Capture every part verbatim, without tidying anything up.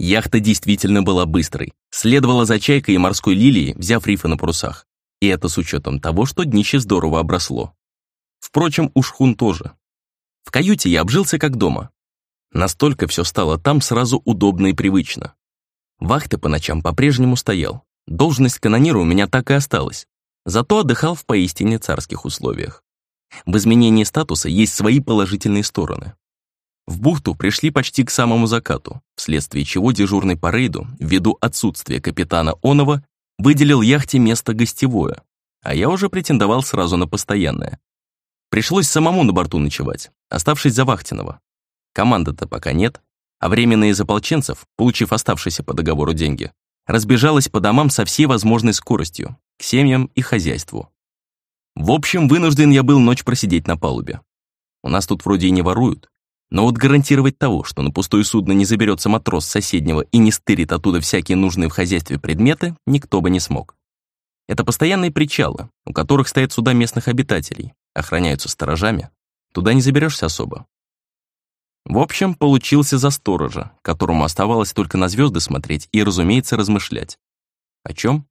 Яхта действительно была быстрой. Следовала за «Чайкой» и «Морской лилией», взяв рифы на парусах. И это с учетом того, что днище здорово обросло. Впрочем, у шхун тоже. В каюте я обжился как дома. Настолько все стало там сразу удобно и привычно. Вахты по ночам по-прежнему стоял. Должность канонира у меня так и осталась. Зато отдыхал в поистине царских условиях. В изменении статуса есть свои положительные стороны. В бухту пришли почти к самому закату, вследствие чего дежурный по рейду, ввиду отсутствия капитана Онова, выделил яхте место гостевое, а я уже претендовал сразу на постоянное. Пришлось самому на борту ночевать, оставшись за вахтенного. Команды-то пока нет, а временные из ополченцев, получив оставшиеся по договору деньги, разбежалась по домам со всей возможной скоростью, к семьям и хозяйству. В общем, вынужден я был ночь просидеть на палубе. У нас тут вроде и не воруют, но вот гарантировать того, что на пустое судно не заберется матрос с соседнего и не стырит оттуда всякие нужные в хозяйстве предметы, никто бы не смог. Это постоянные причалы, у которых стоят суда местных обитателей, охраняются сторожами, туда не заберешься особо. В общем, получился за сторожа, которому оставалось только на звезды смотреть и, разумеется, размышлять. О чем?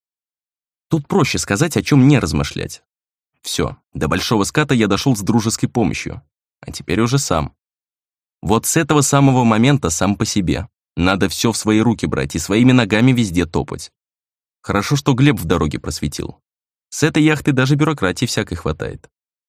Тут проще сказать, о чем не размышлять. Все, до большого ската я дошел с дружеской помощью, а теперь уже сам. Вот с этого самого момента сам по себе. Надо все в свои руки брать и своими ногами везде топать. Хорошо, что Глеб в дороге просветил. С этой яхты даже бюрократии всякой хватает.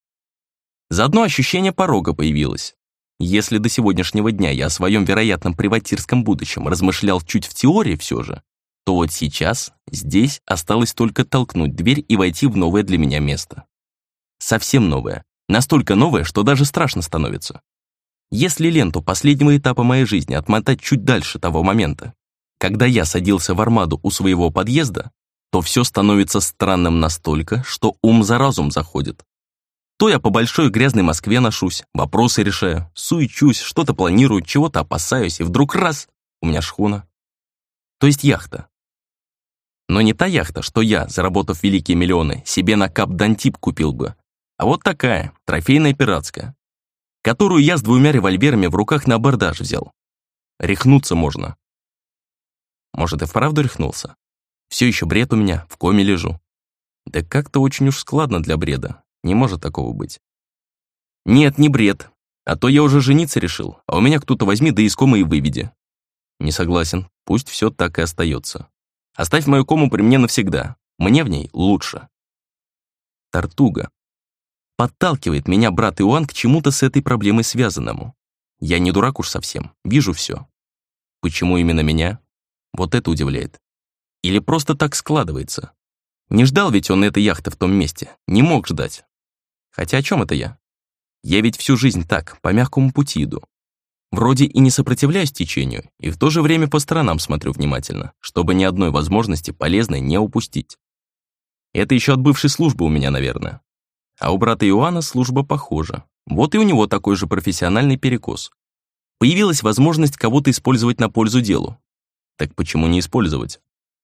Заодно ощущение порога появилось. Если до сегодняшнего дня я о своем вероятном приватирском будущем размышлял чуть в теории все же, то вот сейчас здесь осталось только толкнуть дверь и войти в новое для меня место. Совсем новое. Настолько новое, что даже страшно становится. Если ленту последнего этапа моей жизни отмотать чуть дальше того момента, когда я садился в армаду у своего подъезда, то все становится странным настолько, что ум за разум заходит. То я по большой грязной Москве ношусь, вопросы решаю, суечусь, что-то планирую, чего-то опасаюсь, и вдруг раз — у меня шхуна. То есть яхта. Но не та яхта, что я, заработав великие миллионы, себе на Кап-Дантип купил бы, а вот такая, трофейная пиратская, которую я с двумя револьверами в руках на абордаж взял. Рехнуться можно. Может, и вправду рехнулся? Все еще бред у меня, в коме лежу. Да как-то очень уж складно для бреда. Не может такого быть. Нет, не бред. А то я уже жениться решил, а у меня кто-то возьми да из комы и выведи. Не согласен, пусть все так и остается. Оставь мою кому при мне навсегда. Мне в ней лучше. Тартуга. Подталкивает меня брат Иоанн к чему-то с этой проблемой связанному. Я не дурак уж совсем, вижу все. Почему именно меня? Вот это удивляет. Или просто так складывается? Не ждал ведь он этой яхты в том месте, не мог ждать. Хотя о чем это я? Я ведь всю жизнь так, по мягкому пути иду. Вроде и не сопротивляюсь течению, и в то же время по сторонам смотрю внимательно, чтобы ни одной возможности полезной не упустить. Это еще от бывшей службы у меня, наверное. А у брата Иоанна служба похожа. Вот и у него такой же профессиональный перекос. Появилась возможность кого-то использовать на пользу делу. Так почему не использовать?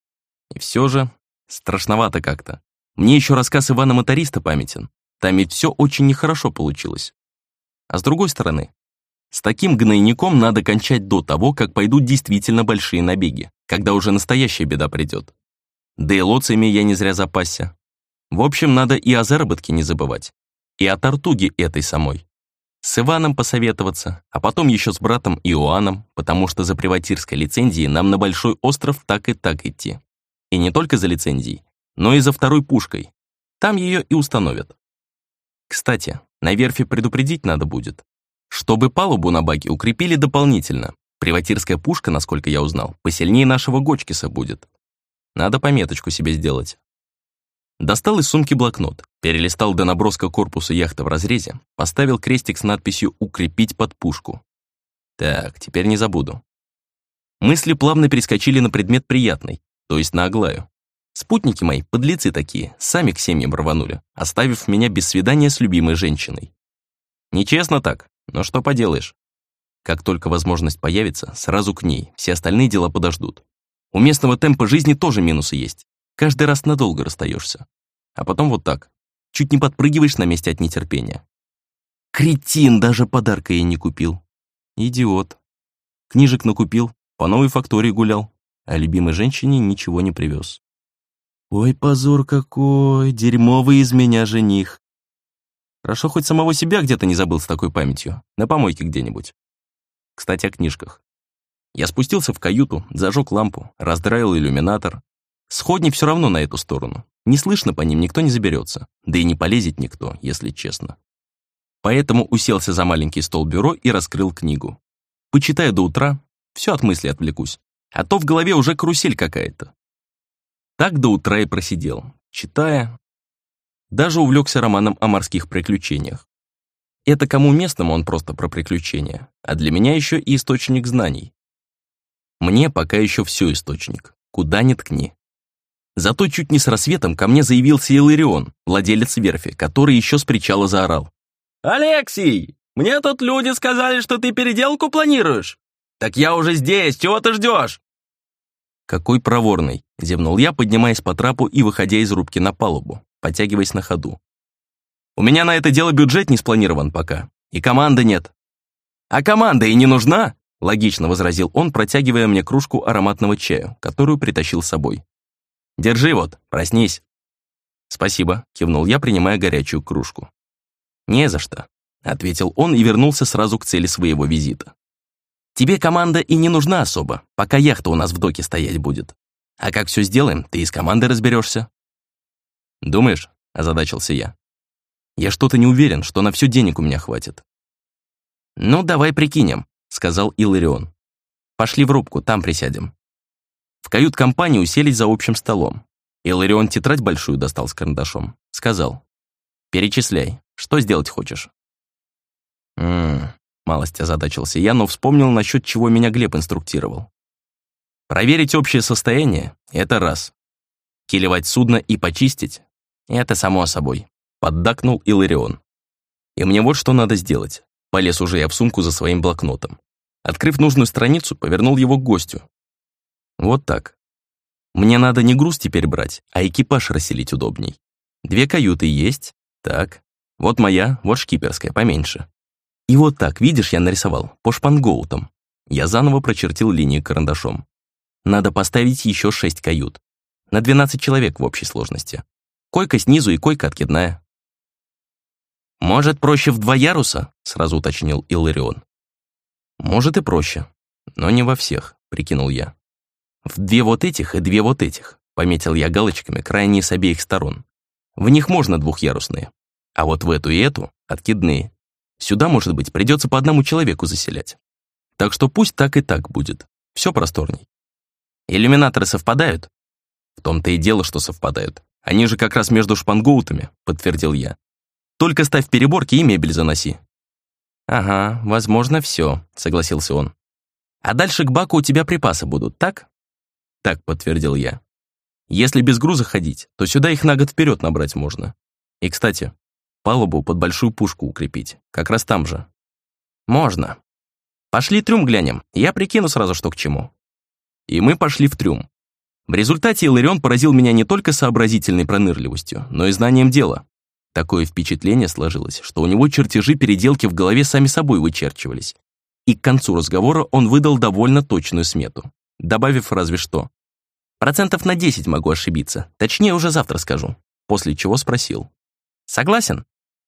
И все же страшновато как-то. Мне еще рассказ Ивана Моториста памятен. Там ведь все очень нехорошо получилось. А с другой стороны, с таким гнойником надо кончать до того, как пойдут действительно большие набеги, когда уже настоящая беда придет. Да и лоциями я не зря запасся. В общем, надо и о заработке не забывать. И о Тартуге этой самой. С Иваном посоветоваться, а потом еще с братом Иоанном, потому что за приватирской лицензией нам на Большой остров так и так идти. И не только за лицензией, но и за второй пушкой. Там ее и установят. Кстати, на верфи предупредить надо будет, чтобы палубу на баке укрепили дополнительно. Приватирская пушка, насколько я узнал, посильнее нашего Гочкиса будет. Надо пометочку себе сделать. Достал из сумки блокнот, перелистал до наброска корпуса яхты в разрезе, поставил крестик с надписью «Укрепить под пушку». Так, теперь не забуду. Мысли плавно перескочили на предмет приятный, то есть на Аглаю. Спутники мои, подлецы такие, сами к семьям рванули, оставив меня без свидания с любимой женщиной. Нечестно так, но что поделаешь. Как только возможность появится, сразу к ней, все остальные дела подождут. У местного темпа жизни тоже минусы есть. Каждый раз надолго расстаешься. А потом вот так. Чуть не подпрыгиваешь на месте от нетерпения. Кретин, даже подарка ей не купил. Идиот. Книжек накупил, по новой фактории гулял, а любимой женщине ничего не привез. Ой, позор какой, дерьмовый из меня жених. Хорошо, хоть самого себя где-то не забыл с такой памятью, на помойке где-нибудь. Кстати, о книжках. Я спустился в каюту, зажег лампу, раздраил иллюминатор. Сходни все равно на эту сторону. Не слышно по ним, никто не заберется. Да и не полезет никто, если честно. Поэтому уселся за маленький стол бюро и раскрыл книгу. Почитаю до утра, все от мысли отвлекусь. А то в голове уже карусель какая-то. Так до утра и просидел, читая. Даже увлекся романом о морских приключениях. Это кому местному он просто про приключения, а для меня еще и источник знаний. Мне пока еще все источник, куда ни ткни. Зато чуть не с рассветом ко мне заявился Иларион, владелец верфи, который еще с причала заорал. «Алексей, мне тут люди сказали, что ты переделку планируешь. Так я уже здесь, чего ты ждешь?» «Какой проворный!» — зевнул я, поднимаясь по трапу и выходя из рубки на палубу, подтягиваясь на ходу. «У меня на это дело бюджет не спланирован пока, и команды нет». «А команда и не нужна!» — логично возразил он, протягивая мне кружку ароматного чая, которую притащил с собой. «Держи вот, проснись». «Спасибо», — кивнул я, принимая горячую кружку. «Не за что», — ответил он и вернулся сразу к цели своего визита. «Тебе команда и не нужна особо, пока яхта у нас в доке стоять будет. А как все сделаем, ты и с командой разберешься». «Думаешь?» — озадачился я. «Я что-то не уверен, что на все денег у меня хватит». «Ну, давай прикинем», — сказал Иларион. «Пошли в рубку, там присядем». В кают-компании уселись за общим столом. Иларион тетрадь большую достал с карандашом. Сказал: «Перечисляй, что сделать хочешь?» «Ммм...» — малость озадачился я, но вспомнил, насчет чего меня Глеб инструктировал. «Проверить общее состояние — это раз. Килевать судно и почистить — это само собой», — поддакнул Иларион. «И мне вот что надо сделать». Полез уже я в сумку за своим блокнотом. Открыв нужную страницу, повернул его к гостю. Вот так. Мне надо не груз теперь брать, а экипаж расселить удобней. Две каюты есть. Так. Вот моя, вот шкиперская, поменьше. И вот так, видишь, я нарисовал, по шпангоутам. Я заново прочертил линии карандашом. Надо поставить еще шесть кают. На двенадцать человек в общей сложности. Койка снизу и койка откидная. «Может, проще в два яруса?» — сразу уточнил Иларион. «Может и проще, но не во всех», — прикинул я. «В две вот этих и две вот этих», — пометил я галочками крайние с обеих сторон. «В них можно двухъярусные, а вот в эту и эту — откидные. Сюда, может быть, придется по одному человеку заселять. Так что пусть так и так будет, все просторней». «Иллюминаторы совпадают?» «В том-то и дело, что совпадают. Они же как раз между шпангоутами», — подтвердил я. «Только ставь переборки и мебель заноси». «Ага, возможно, все», — согласился он. «А дальше к баку у тебя припасы будут, так?» «Так», — подтвердил я. «Если без груза ходить, то сюда их на год вперед набрать можно. И, кстати, палубу под большую пушку укрепить, как раз там же». «Можно. Пошли трюм глянем, я прикину сразу, что к чему». И мы пошли в трюм. В результате Иларион поразил меня не только сообразительной пронырливостью, но и знанием дела. Такое впечатление сложилось, что у него чертежи переделки в голове сами собой вычерчивались. И к концу разговора он выдал довольно точную смету, добавив разве что: «Процентов на десять могу ошибиться, точнее уже завтра скажу», после чего спросил: «Согласен?»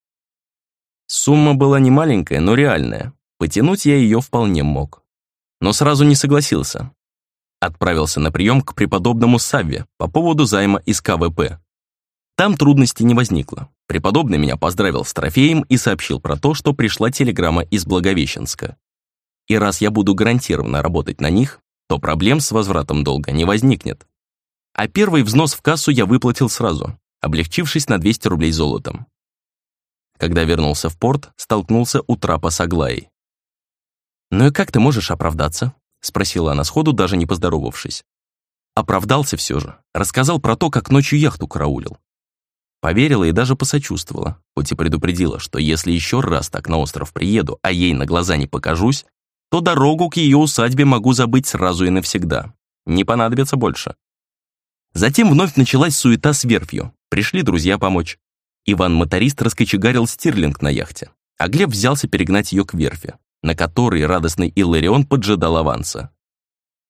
Сумма была не маленькая, но реальная. Потянуть я ее вполне мог. Но сразу не согласился. Отправился на прием к преподобному Савве по поводу займа из ка вэ пэ. Там трудностей не возникло. Преподобный меня поздравил с трофеем и сообщил про то, что пришла телеграмма из Благовещенска. И раз я буду гарантированно работать на них, то проблем с возвратом долга не возникнет. А первый взнос в кассу я выплатил сразу, облегчившись на двести рублей золотом. Когда вернулся в порт, столкнулся у трапа с Аглаей. «Ну и как ты можешь оправдаться?» — спросила она сходу, даже не поздоровавшись. Оправдался все же, рассказал про то, как ночью яхту караулил. Поверила и даже посочувствовала, хоть и предупредила, что если еще раз так на остров приеду, а ей на глаза не покажусь, то дорогу к ее усадьбе могу забыть сразу и навсегда. Не понадобится больше. Затем вновь началась суета с верфью. Пришли друзья помочь. Иван-моторист раскочегарил стирлинг на яхте, а Глеб взялся перегнать ее к верфи, на которой радостный Иларион поджидал аванса.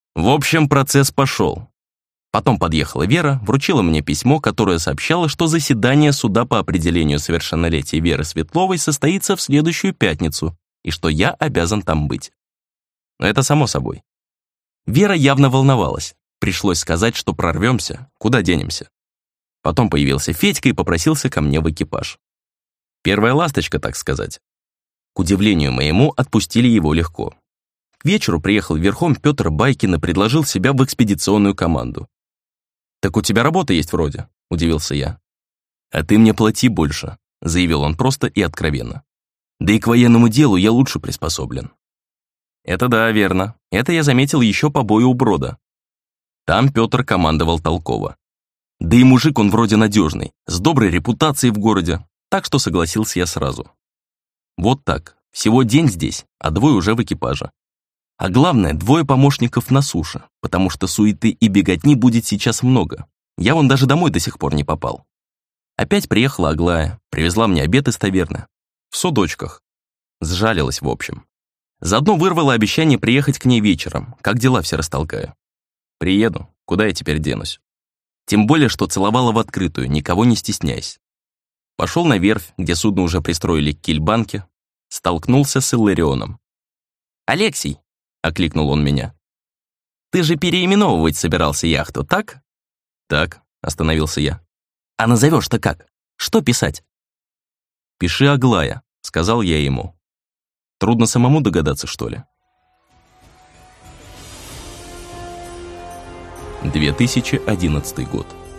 В общем, процесс пошел. Потом подъехала Вера, вручила мне письмо, которое сообщало, что заседание суда по определению совершеннолетия Веры Светловой состоится в следующую пятницу, и что я обязан там быть. Но это само собой. Вера явно волновалась. Пришлось сказать, что прорвемся, куда денемся. Потом появился Федька и попросился ко мне в экипаж. Первая ласточка, так сказать. К удивлению моему, отпустили его легко. К вечеру приехал верхом Петр Байкин и предложил себя в экспедиционную команду. «Так у тебя работа есть вроде», — удивился я. «А ты мне плати больше», — заявил он просто и откровенно. «Да и к военному делу я лучше приспособлен». Это да, верно. Это я заметил еще по бою у Брода. Там Петр командовал толково. Да и мужик он вроде надежный, с доброй репутацией в городе, так что согласился я сразу. Вот так, всего день здесь, а двое уже в экипаже. А главное, двое помощников на суше, потому что суеты и беготни будет сейчас много. Я вон даже домой до сих пор не попал. Опять приехала Аглая, привезла мне обед из таверны. В судочках. Сжалилась в общем. Заодно вырвала обещание приехать к ней вечером, как дела все растолкаю. Приеду, куда я теперь денусь? Тем более, что целовала в открытую, никого не стесняясь. Пошел на верфь, где судно уже пристроили к кильбанке, столкнулся с Илларионом. «Алексей!» — окликнул он меня. «Ты же переименовывать собирался яхту, так?» «Так», — остановился я. «А назовешь-то как? Что писать?» «Пиши Аглая», — сказал я ему. Трудно самому догадаться, что ли? две тысячи одиннадцатый год.